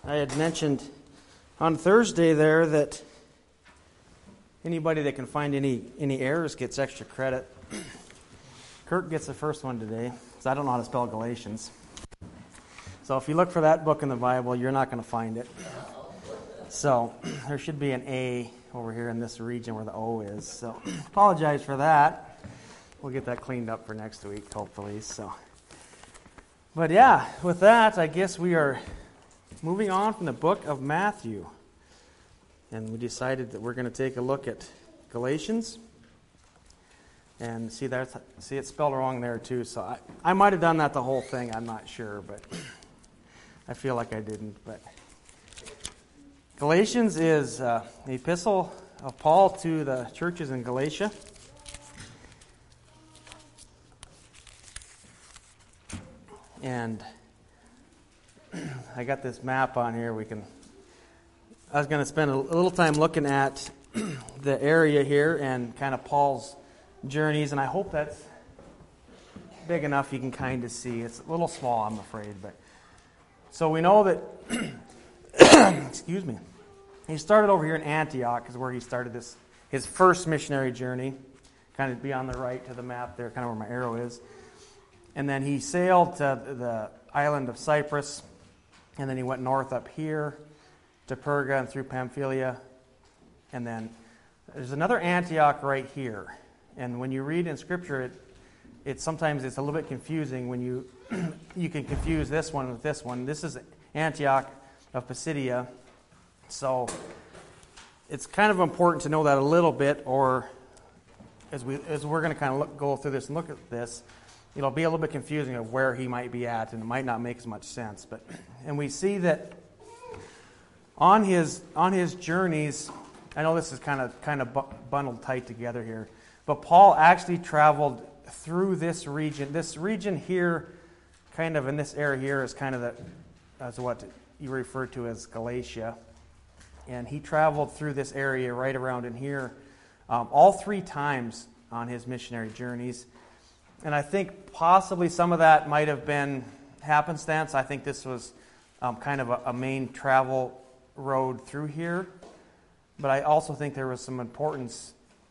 I had mentioned on Thursday there that anybody that can find any errors gets extra credit. Kirk gets the first one today, because I don't know how to spell Galatians. So if you look for that book in the Bible, you're not going to find it. So there should be an A over here in this region where the O is. So apologize for that. We'll get that cleaned up for next week, hopefully. But yeah, with that, I guess we are moving on from the book of Matthew. And we decided that we're going to take a look at Galatians. And see it's spelled wrong there too. So I might have done that the whole thing. I'm not sure, but I feel like I didn't. But Galatians is the epistle of Paul to the churches in Galatia. And I got this map on here. I was going to spend a little time looking at the area here and kind of Paul's journeys, and I hope that's big enough you can kind of see. It's a little small, I'm afraid, but so we know that excuse me. He started over here in Antioch, is where he started his first missionary journey. Kind of be on the right to the map there, kind of where my arrow is. And then he sailed to the island of Cyprus, and then he went north up here to Perga and through Pamphylia. And then there's another Antioch right here. And when you read in Scripture, sometimes it's a little bit confusing when you can confuse this one with this one. This is Antioch of Pisidia. So it's kind of important to know that a little bit, or as we're going to kind of go through this and look at this, it'll be a little bit confusing of where he might be at, and it might not make as much sense. And we see that on his journeys, I know this is kind of bundled tight together here, but Paul actually traveled through this region. This region here, kind of in this area here, is kind of as what you refer to as Galatia. And he traveled through this area right around in here all 3 times on his missionary journeys. And I think possibly some of that might have been happenstance. I think this was kind of a main travel road through here. But I also think there was some importance.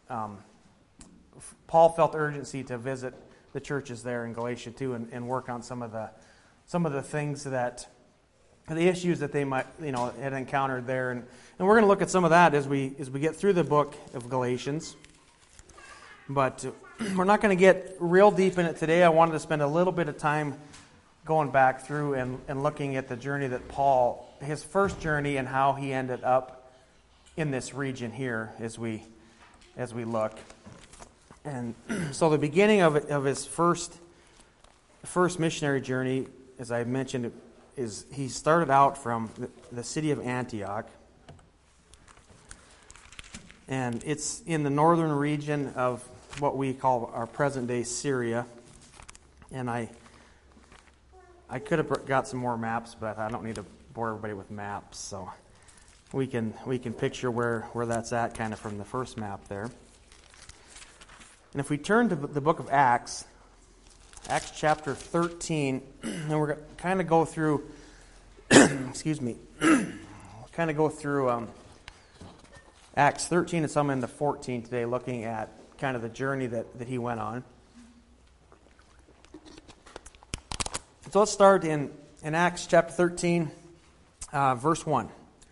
Paul felt urgency to visit the churches there in Galatia too, and work on some of the things that the issues that they might had encountered there, and we're going to look at some of that as we get through the book of Galatians. But we're not going to get real deep in it today. I wanted to spend a little bit of time going back through and looking at the journey that Paul, his first journey, and how he ended up in this region here as we look. And so the beginning of his first missionary journey, as I mentioned, is he started out from the city of Antioch. And it's in the northern region of what we call our present-day Syria. And I could have got some more maps, but I don't need to bore everybody with maps. So we can picture where that's at kind of from the first map there. And if we turn to the book of Acts chapter 13, and we're going to kind of go through, excuse me, kind of go through Acts 13 and some into 14 today, looking at kind of the journey that he went on. So let's start in Acts chapter 13, verse 1.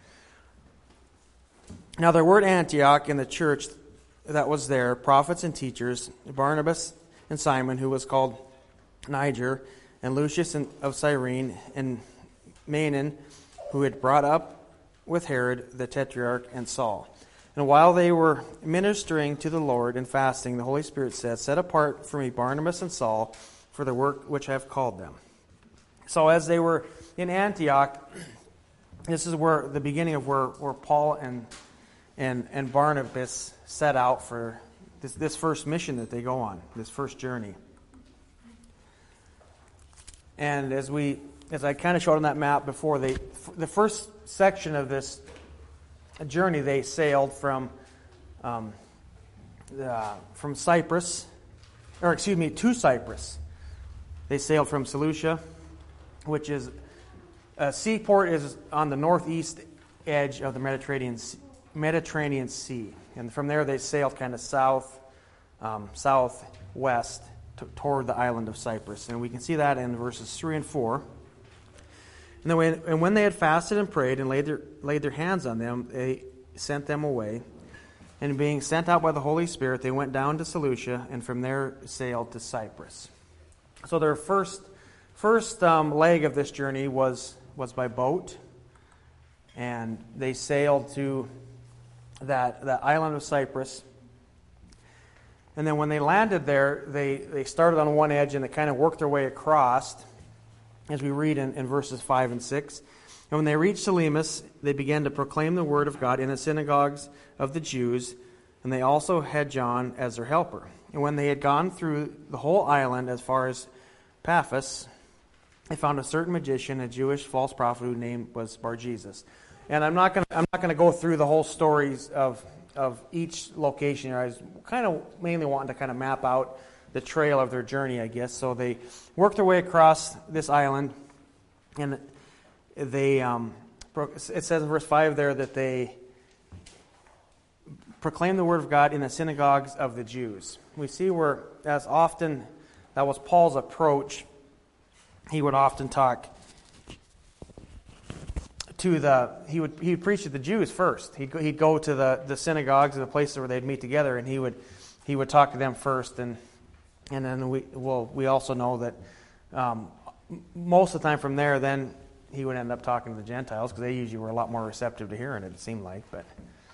Now there were at Antioch in the church that was there prophets and teachers, Barnabas and Simon, who was called Niger, and Lucius of Cyrene, and Manaen, who had brought up with Herod the Tetrarch, and Saul. And while they were ministering to the Lord and fasting, the Holy Spirit said, "Set apart for me Barnabas and Saul for the work which I have called them." So as they were in Antioch, this is where the beginning of where Paul and Barnabas set out for this first mission that they go on, this first journey. And as I kind of showed on that map before, the first section of this journey, they sailed from Cyprus, to Cyprus. They sailed from Seleucia, which is seaport is on the northeast edge of the Mediterranean Sea. And from there they sailed kind of southwest toward the island of Cyprus. And we can see that in verses 3 and 4. And when they had fasted and prayed and laid their hands on them, they sent them away. And being sent out by the Holy Spirit, they went down to Seleucia, and from there sailed to Cyprus. So their first leg of this journey was by boat, and they sailed to that island of Cyprus. And then when they landed there, they started on one edge and they kind of worked their way across, as we read in verses 5 and 6. And when they reached Salamis, they began to proclaim the word of God in the synagogues of the Jews, and they also had John as their helper. And when they had gone through the whole island as far as Paphos, they found a certain magician, a Jewish false prophet whose name was Bar-Jesus. And I'm not going to go through the whole stories of each location here. I was kind of mainly wanting to kind of map out the trail of their journey, I guess. So they worked their way across this island, and they it says in verse 5 there that they proclaimed the word of God in the synagogues of the Jews. We see where, as often, that was Paul's approach. He would often talk to he would preach to the Jews first. He'd go to the synagogues and the places where they'd meet together, and he would talk to them first, and then we also know that most of the time from there, then he would end up talking to the Gentiles, because they usually were a lot more receptive to hearing it seemed like. But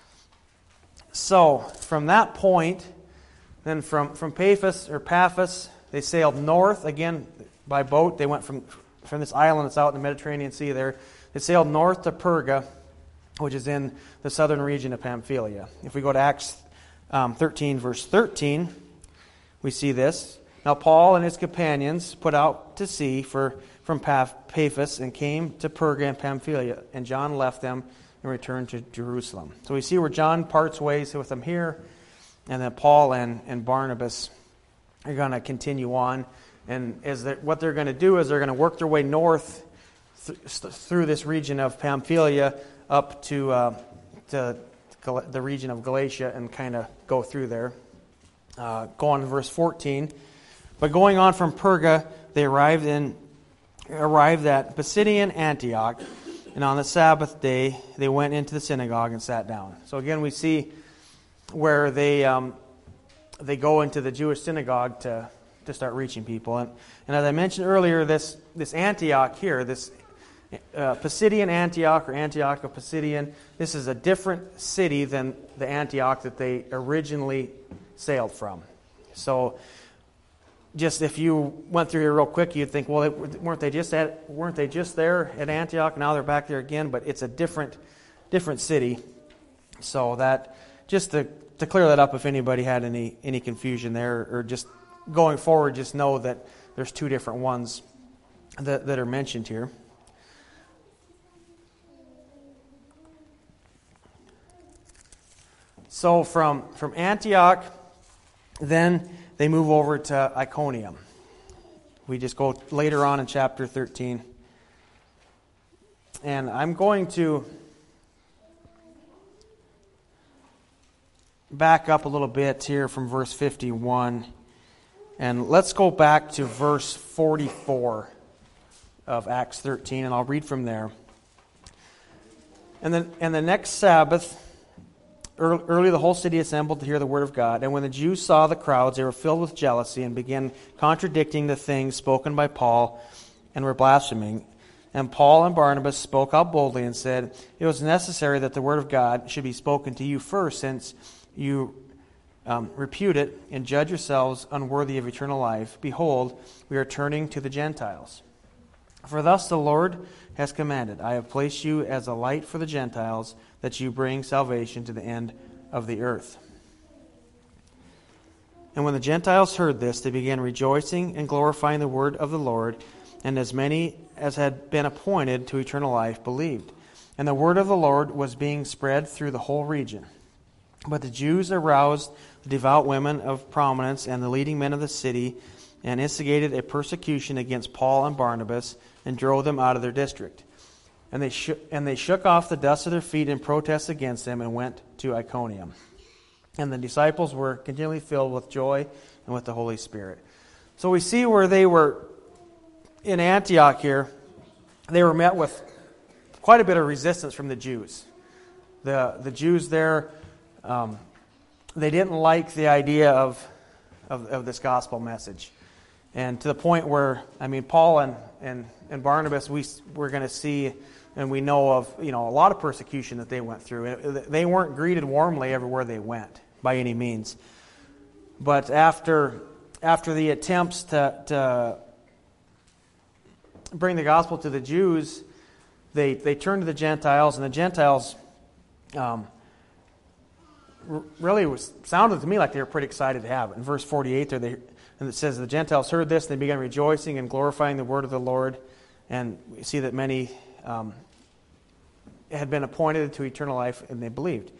so from that point, then from Paphos, they sailed north again by boat. They went from this island that's out in the Mediterranean Sea there. They sailed north to Perga, which is in the southern region of Pamphylia. If we go to Acts 13, verse 13, we see this. Now Paul and his companions put out to sea from Paphos and came to Perga and Pamphylia, and John left them and returned to Jerusalem. So we see where John parts ways with them here, and then Paul and Barnabas are going to continue on. And what they're going to do is they're going to work their way north through this region of Pamphylia up to the region of Galatia and kind of go through there. Go on to verse 14. But going on from Perga, they arrived at Pisidian Antioch, and on the Sabbath day they went into the synagogue and sat down. So again, we see where they go into the Jewish synagogue to start reaching people. And as I mentioned earlier, this Antioch here, this Pisidian Antioch, or Antioch of Pisidian, this is a different city than the Antioch that they originally sailed from. So just if you went through here real quick, you'd think, well, weren't they just there at Antioch? Now they're back there again, but it's a different city. So that, just to clear that up, if anybody had any confusion there, or just going forward, just know that there's two different ones that are mentioned here. So from Antioch, then they move over to Iconium. We just go later on in chapter 13. And I'm going to back up a little bit here from verse 51. And let's go back to verse 44 of Acts 13, and I'll read from there. And the next Sabbath, early the whole city assembled to hear the word of God. And when the Jews saw the crowds, they were filled with jealousy and began contradicting the things spoken by Paul and were blaspheming. And Paul and Barnabas spoke out boldly and said, "It was necessary that the word of God should be spoken to you first, since you repute it and judge yourselves unworthy of eternal life. Behold, we are turning to the Gentiles. For thus the Lord has commanded, I have placed you as a light for the Gentiles, that you bring salvation to the end of the earth." And when the Gentiles heard this, they began rejoicing and glorifying the word of the Lord, and as many as had been appointed to eternal life believed. And the word of the Lord was being spread through the whole region. But the Jews aroused the devout women of prominence and the leading men of the city, and instigated a persecution against Paul and Barnabas, and drove them out of their district. And they shook off the dust of their feet in protest against them and went to Iconium. And the disciples were continually filled with joy and with the Holy Spirit. So we see where they were in Antioch here, they were met with quite a bit of resistance from the Jews. The Jews there, they didn't like the idea of this gospel message. And to the point where, Paul and Barnabas, we're going to see, and we know of, a lot of persecution that they went through. They weren't greeted warmly everywhere they went, by any means. But after the attempts to bring the gospel to the Jews, they turned to the Gentiles, and the Gentiles really sounded to me like they were pretty excited to have it. In verse 48 there, and it says, the Gentiles heard this, and they began rejoicing and glorifying the word of the Lord. And we see that many had been appointed to eternal life, and they believed.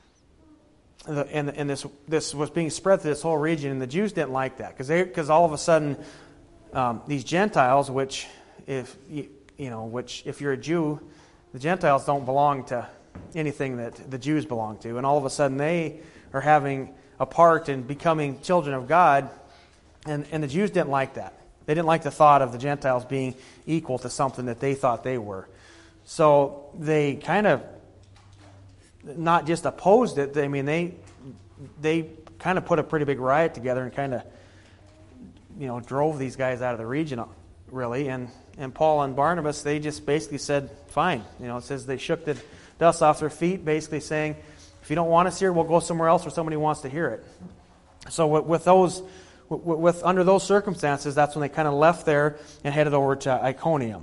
And this was being spread through this whole region, and the Jews didn't like that, because all of a sudden these Gentiles, which if you're a Jew, the Gentiles don't belong to anything that the Jews belong to, and all of a sudden they are having a part in becoming children of God, and the Jews didn't like that. They didn't like the thought of the Gentiles being equal to something that they thought they were. So they kind of not just opposed it. They kind of put a pretty big riot together and kind of drove these guys out of the region, really. And Paul and Barnabas, they just basically said, fine. It says they shook the dust off their feet, basically saying, if you don't want us here, we'll go somewhere else where somebody wants to hear it. So under those circumstances, that's when they kind of left there and headed over to Iconium.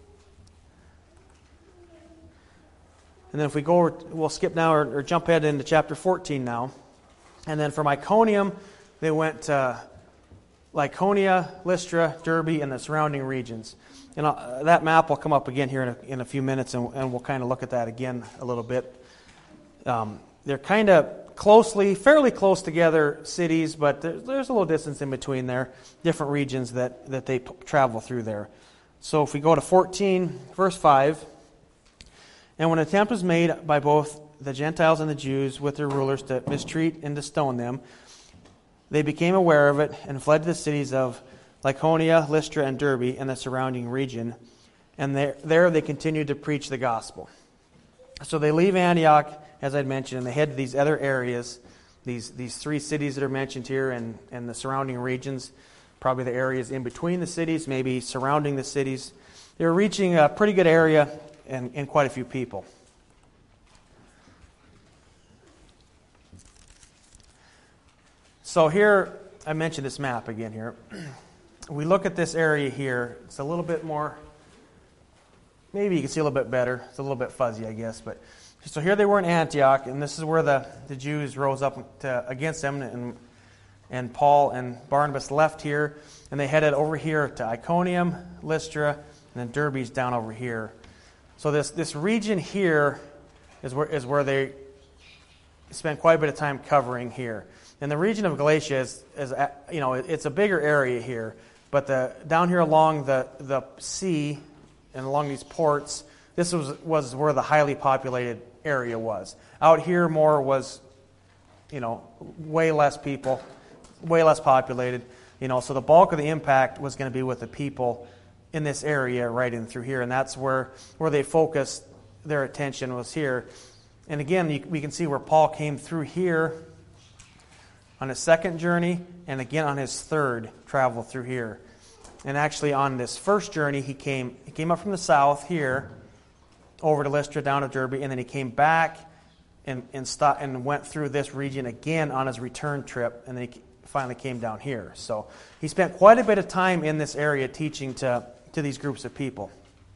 And then if we go over, we'll skip now or jump ahead into chapter 14 now. And then from Iconium, they went to Lycaonia, Lystra, Derbe, and the surrounding regions. And that map will come up again here in a few minutes, and we'll kind of look at that again a little bit. They're kind of fairly close together cities, but there's a little distance in between there, different regions that they travel through there. So if we go to 14, verse 5, and when an attempt was made by both the Gentiles and the Jews with their rulers to mistreat and to stone them, they became aware of it and fled to the cities of Lycaonia, Lystra, and Derbe and the surrounding region. And there they continued to preach the gospel. So they leave Antioch, as I'd mentioned, and they head to these other areas, these three cities that are mentioned here and the surrounding regions, probably the areas in between the cities, maybe surrounding the cities. They're reaching a pretty good area and quite a few people. So here, I mentioned this map again here. We look at this area here. It's a little bit more, maybe you can see a little bit better. It's a little bit fuzzy, I guess. But so here they were in Antioch, and this is where the Jews rose up against them, and Paul and Barnabas left here, and they headed over here to Iconium, Lystra, and then Derbe's down over here. So this region here is where they spent quite a bit of time covering here. And the region of Galatia is it's a bigger area here, but down here along the sea and along these ports, this was where the highly populated area was. Out here more was, way less people, way less populated. So the bulk of the impact was going to be with the people in this area right in through here, and that's where they focused their attention was here. And again, we can see where Paul came through here on his second journey, and again on his third travel through here. And actually on this first journey, he came up from the south here, over to Lystra, down to Derbe, and then he came back and went through this region again on his return trip, and then he finally came down here. So he spent quite a bit of time in this area teaching to these groups of people.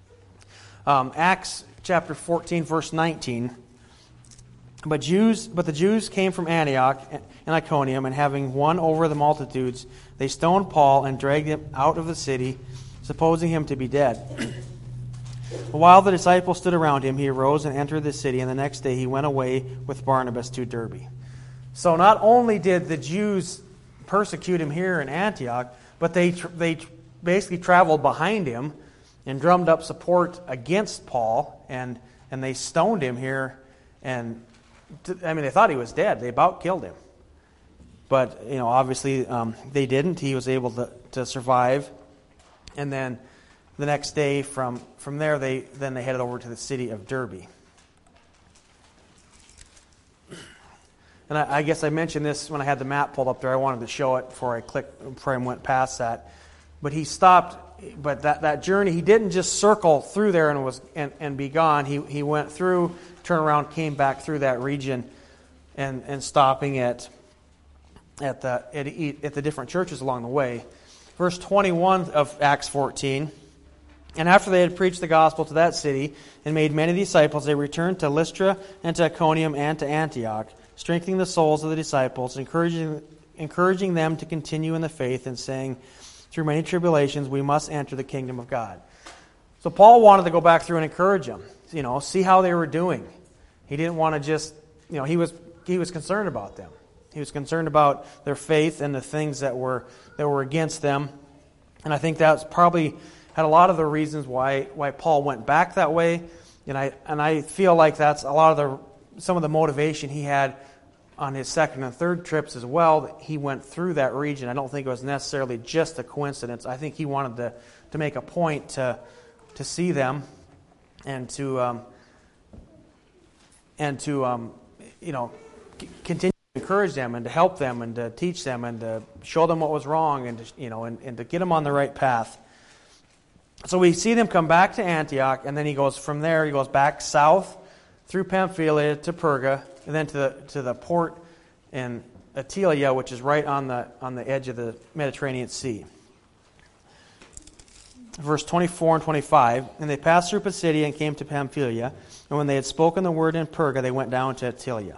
Acts chapter 14, verse 19. But the Jews came from Antioch and Iconium, and having won over the multitudes, they stoned Paul and dragged him out of the city, supposing him to be dead. While the disciples stood around him, he arose and entered the city, and the next day he went away with Barnabas to Derbe. So not only did the Jews persecute him here in Antioch, but they basically traveled behind him and drummed up support against Paul, and they stoned him here, and they thought he was dead. They about killed him. But, obviously they didn't. He was able to survive. And then the next day from there, they headed over to the city of Derbe. And I guess I mentioned this when I had the map pulled up there. I wanted to show it before I went past that. But he stopped. But that journey, he didn't just circle through there and be gone. He went through, turned around, came back through that region, and stopping at the different churches along the way. Verse 21 of Acts 14. And after they had preached the gospel to that city and made many disciples, they returned to Lystra and to Iconium and to Antioch, strengthening the souls of the disciples, encouraging them to continue in the faith, and saying, through many tribulations we must enter the kingdom of God. So Paul wanted to go back through and encourage them, see how they were doing. He didn't want to just, he was concerned about them. He was concerned about their faith and the things that were against them. And I think that's probably had a lot of the reasons why Paul went back that way. And I feel like that's a lot of some of the motivation he had on his second and third trips as well. That he went through that region. I don't think it was necessarily just a coincidence. I think he wanted to make a point to see them and to continue to encourage them and to help them and to teach them and to show them what was wrong and to get them on the right path. So we see them come back to Antioch, and then he goes back south through Pamphylia to Perga, and then to the port in Attalia, which is right on the edge of the Mediterranean Sea. Verse 24 and 25, and they passed through Pisidia and came to Pamphylia, and when they had spoken the word in Perga, they went down to Attalia.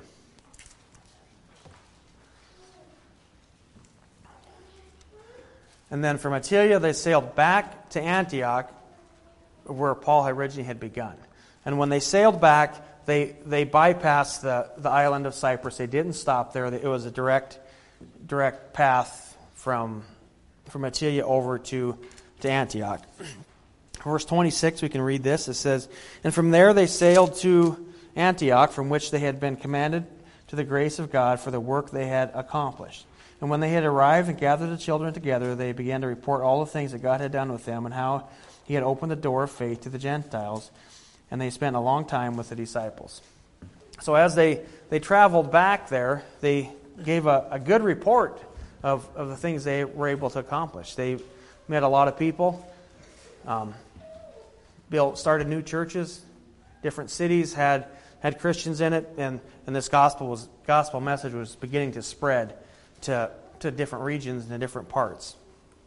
And then from Attalia, they sailed back to Antioch, where Paul originally had begun. And when they sailed back, they bypassed the island of Cyprus. They didn't stop there. It was a direct path from Attalia over to Antioch. Verse 26, we can read this. It says, and from there they sailed to Antioch, from which they had been commanded to the grace of God for the work they had accomplished. And when they had arrived and gathered the children together, they began to report all the things that God had done with them and how he had opened the door of faith to the Gentiles. And they spent a long time with the disciples. So as they traveled back there, they gave a good report of the things they were able to accomplish. They met a lot of people, started new churches, different cities had Christians in it, and this gospel message was beginning to spread to different regions and different parts.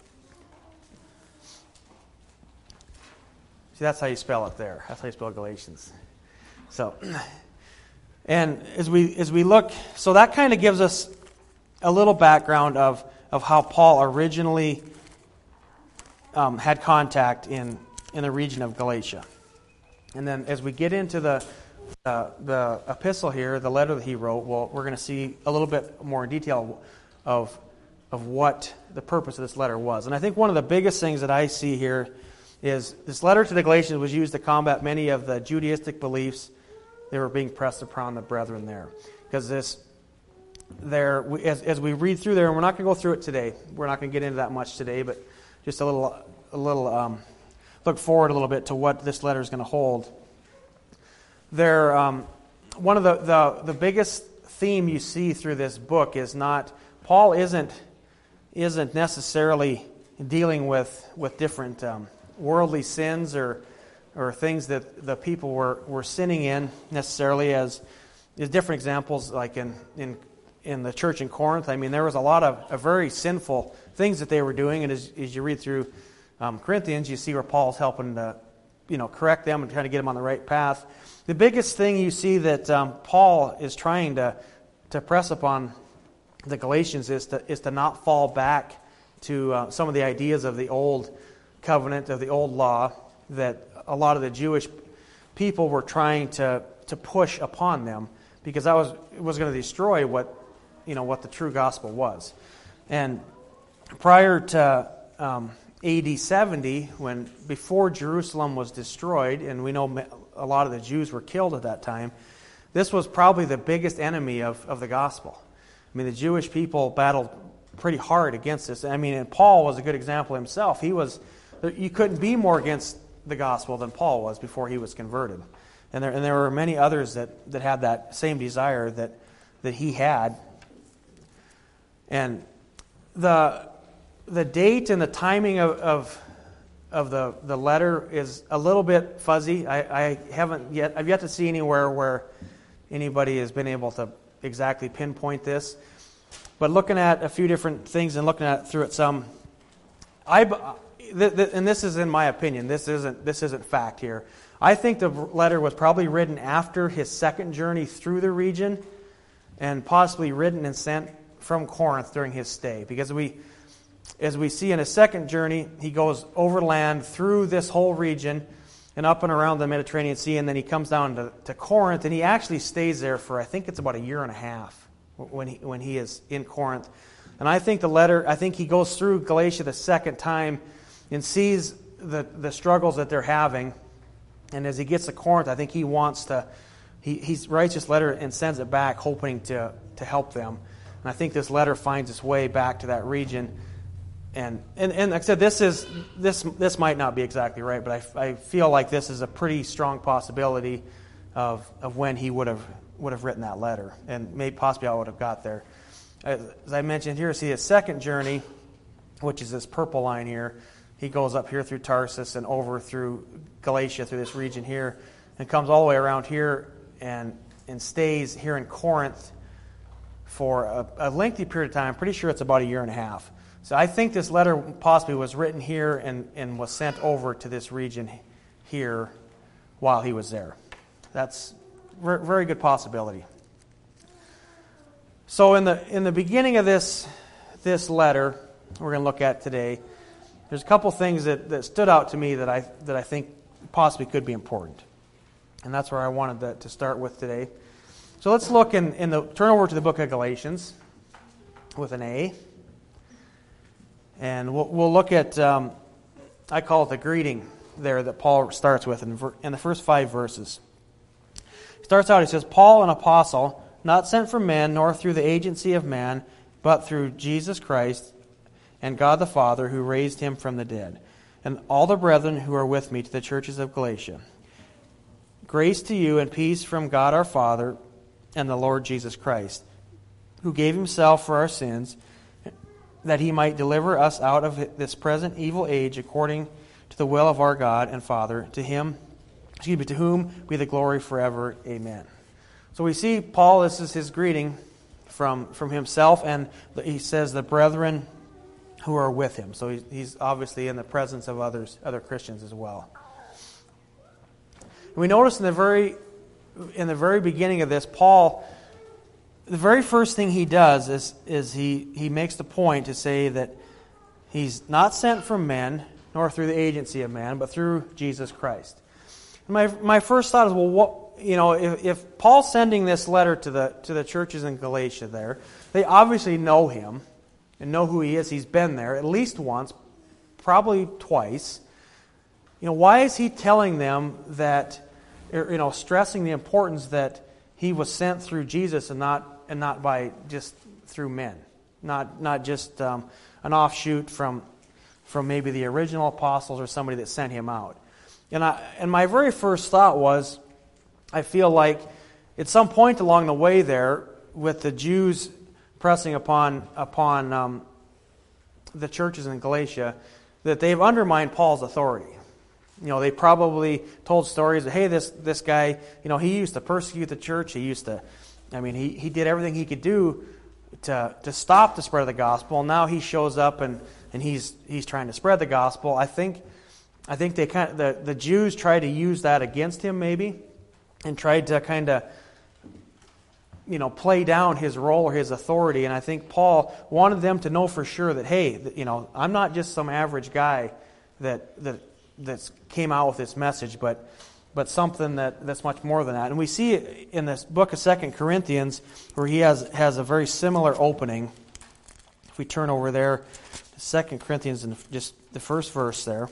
See, that's how you spell it there. That's how you spell Galatians. So, and as we look, so that kind of gives us a little background of how Paul originally had contact in the region of Galatia. And then as we get into the epistle here, the letter that he wrote, well, we're going to see a little bit more in detail of what the purpose of this letter was. And I think one of the biggest things that I see here is this letter to the Galatians was used to combat many of the Judaistic beliefs that were being pressed upon the brethren there. Because as we read through there, and we're not going to go through it today. We're not going to get into that much today, but just a little look forward a little bit to what this letter is going to hold. There, one of the biggest theme you see through this book is not Paul isn't necessarily dealing with different worldly sins or things that the people were sinning in necessarily. As different examples, like in the church in Corinth. I mean, there was a lot of very sinful things that they were doing, and as you read through Corinthians, you see where Paul's helping to correct them and trying to get them on the right path. The biggest thing you see that Paul is trying to press upon the Galatians is to not fall back to some of the ideas of the old covenant, of the old law, that a lot of the Jewish people were trying to push upon them, because that was going to destroy what the true gospel was. And prior to AD 70, when before Jerusalem was destroyed, and we know a lot of the Jews were killed at that time, this was probably the biggest enemy of the gospel. I mean, the Jewish people battled pretty hard against this. I mean, and Paul was a good example himself. You couldn't be more against the gospel than Paul was before he was converted. And there were many others that had that same desire that he had. And the date and the timing of the letter is a little bit fuzzy. I've yet to see anywhere where anybody has been able to exactly pinpoint this. But looking at a few different things and looking at it through it some, and this is in my opinion. This isn't fact here. I think the letter was probably written after his second journey through the region, and possibly written and sent from Corinth during his stay. Because as we see in his second journey, he goes overland through this whole region and up and around the Mediterranean Sea, and then he comes down to Corinth, and he actually stays there for, I think it's about a year and a half when he is in Corinth. And I think he goes through Galatia the second time and sees the struggles that they're having. And as he gets to Corinth, I think he wants to, he writes this letter and sends it back, hoping to help them. And I think this letter finds its way back to that region. And like I said, this might not be exactly right, but I feel like this is a pretty strong possibility of when he would have written that letter, and maybe possibly how it would have got there. As I mentioned here, see his second journey, which is this purple line here. He goes up here through Tarsus and over through Galatia, through this region here, and comes all the way around here and stays here in Corinth for a lengthy period of time. I'm pretty sure it's about a year and a half. So I think this letter possibly was written here and was sent over to this region here while he was there. That's a very good possibility. So in the beginning of this letter we're going to look at today, there's a couple things that stood out to me that I think possibly could be important. And that's where I wanted to start with today. So let's look turn over to the book of Galatians with an A. And we'll look at, I call it the greeting there that Paul starts with in the first 5 verses. He starts out, he says, Paul, an apostle, not sent from men, nor through the agency of man, but through Jesus Christ and God the Father, who raised him from the dead, and all the brethren who are with me to the churches of Galatia. Grace to you and peace from God our Father and the Lord Jesus Christ, who gave himself for our sins, that he might deliver us out of this present evil age according to the will of our God and Father, to whom be the glory forever. Amen. So we see Paul, this is his greeting from himself, and he says the brethren who are with him. So he's obviously in the presence of other Christians as well. And we notice in the very beginning of this, Paul, the very first thing he does is he makes the point to say that he's not sent from men, nor through the agency of man, but through Jesus Christ. And my first thought is, well, if Paul's sending this letter to the churches in Galatia there, they obviously know him and know who he is. He's been there at least once, probably twice. Why is he telling them that, stressing the importance that he was sent through Jesus and not by just through men, not just an offshoot from maybe the original apostles or somebody that sent him out. And my very first thought was, I feel like at some point along the way there, with the Jews pressing upon the churches in Galatia, that they've undermined Paul's authority. They probably told stories that, hey, this guy, he used to persecute the church. He did everything he could do to stop the spread of the gospel. Now he shows up and he's trying to spread the gospel. I think they the Jews tried to use that against him maybe, and tried to kind of play down his role or his authority. And I think Paul wanted them to know for sure that, hey, I'm not just some average guy that came out with this message, but something that's much more than that. And we see it in this book of 2 Corinthians, where he has a very similar opening. If we turn over there 2 Corinthians, in just the first verse there.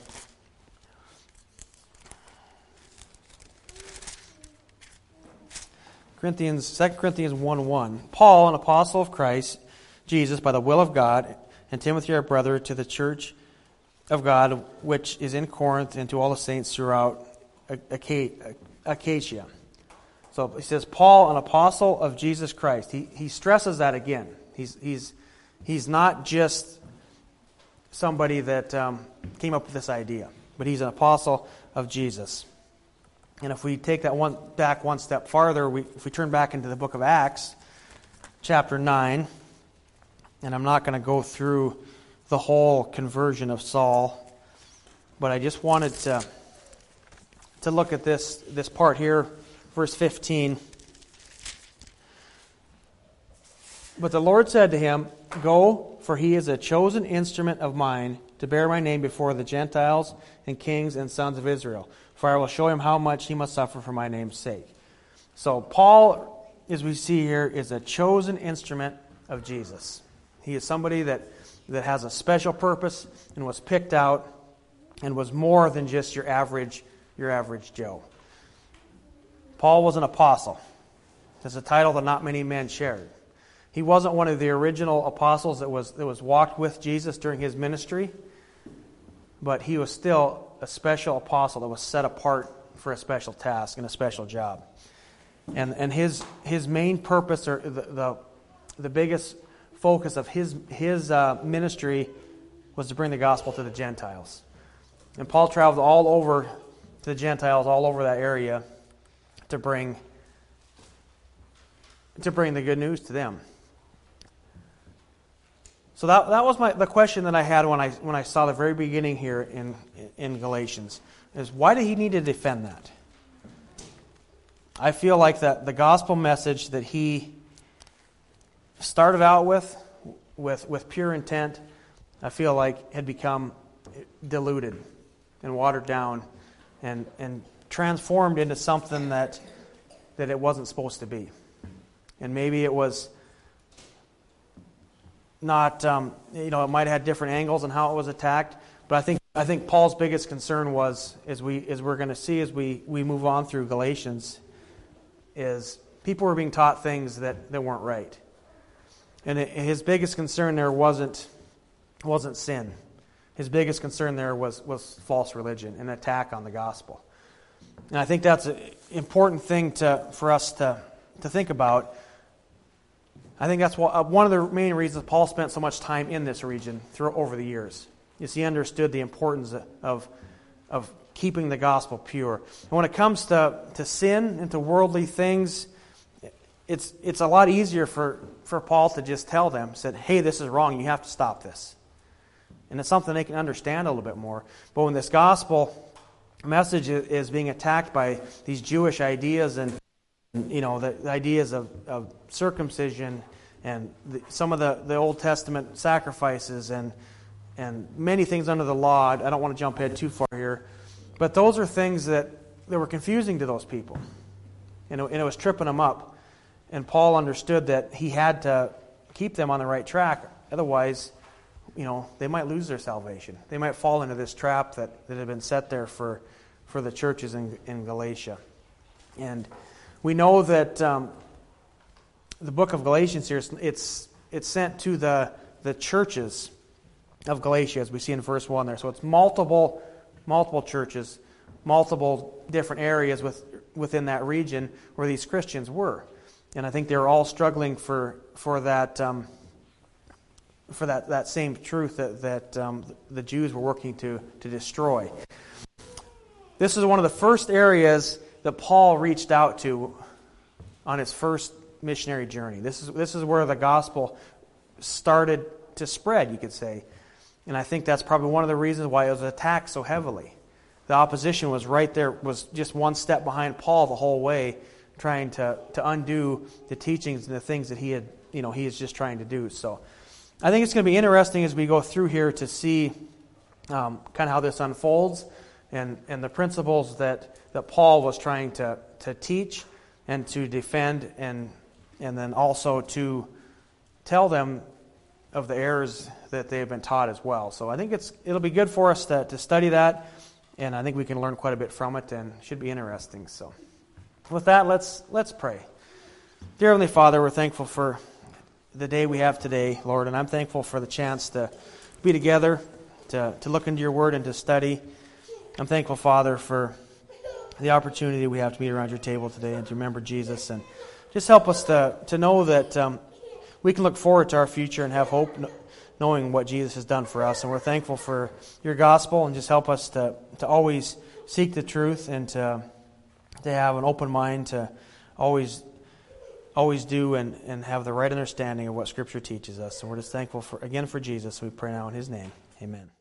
Corinthians, 2 Corinthians 1:1. Paul, an apostle of Christ Jesus, by the will of God, and Timothy our brother, to the church of God which is in Corinth, and to all the saints throughout Achaia. So he says, Paul, an apostle of Jesus Christ. He stresses that again. He's not just somebody that came up with this idea, but he's an apostle of Jesus. And if we take that back one step farther, if we turn back into the book of Acts, chapter 9, and I'm not going to go through the whole conversion of Saul, but I just wanted to look at this part here, verse 15. But the Lord said to him, Go, for he is a chosen instrument of mine to bear my name before the Gentiles and kings and sons of Israel. For I will show him how much he must suffer for my name's sake. So Paul, as we see here, is a chosen instrument of Jesus. He is somebody that has a special purpose and was picked out and was more than just your average Joe. Paul was an apostle. That's a title that not many men shared. He wasn't one of the original apostles that was walked with Jesus during his ministry, but he was still a special apostle that was set apart for a special task and a special job. And his main purpose, or the biggest focus of his ministry, was to bring the gospel to the Gentiles. And Paul traveled all over to the Gentiles, all over that area, to bring the good news to them. So that was the question that I had when I saw the very beginning here in Galatians, is why did he need to defend that? I feel like that the gospel message that he started out with pure intent, I feel like had become diluted and watered down and transformed into something that it wasn't supposed to be. And maybe it was not, it might have had different angles on how it was attacked, but I think Paul's biggest concern was, as we're going to see as we move on through Galatians, is people were being taught things that weren't right. And his biggest concern there wasn't sin. His biggest concern there was false religion, an attack on the gospel. And I think that's an important thing for us to think about. I think that's one of the main reasons Paul spent so much time in this region over the years. Is he understood the importance of keeping the gospel pure. And when it comes to sin and to worldly things, it's a lot easier for Paul to just tell them, said, hey, this is wrong, you have to stop this. And it's something they can understand a little bit more. But when this gospel message is being attacked by these Jewish ideas and the ideas of circumcision and some of the Old Testament sacrifices and many things under the law. I don't want to jump ahead too far here. But those are things that were confusing to those people. And it was tripping them up. And Paul understood that he had to keep them on the right track. Otherwise, they might lose their salvation. They might fall into this trap that had been set there for the churches in Galatia. And we know that the book of Galatians here, it's sent to the churches of Galatia, as we see in verse 1 there. So it's multiple churches, multiple different areas within that region where these Christians were. And I think they were all struggling for that same truth that the Jews were working to destroy. This is one of the first areas that Paul reached out to on his first missionary journey. This is where the gospel started to spread, you could say. And I think that's probably one of the reasons why it was attacked so heavily. The opposition was right there, was just one step behind Paul the whole way, trying to undo the teachings and the things that he is just trying to do. So I think it's going to be interesting as we go through here to see kind of how this unfolds and the principles that Paul was trying to teach and to defend and then also to tell them of the errors that they have been taught as well. So I think it'll be good for us to study that, and I think we can learn quite a bit from it, and it should be interesting. So with that, let's pray. Dear Heavenly Father, we're thankful for the day we have today, Lord, and I'm thankful for the chance to be together, to look into your word and to study. I'm thankful, Father, for the opportunity we have to meet around your table today and to remember Jesus, and just help us to know that we can look forward to our future and have hope knowing what Jesus has done for us. And we're thankful for your gospel, and just help us to always seek the truth and to have an open mind to always do and have the right understanding of what Scripture teaches us. And we're just thankful for Jesus. We pray now in his name. Amen.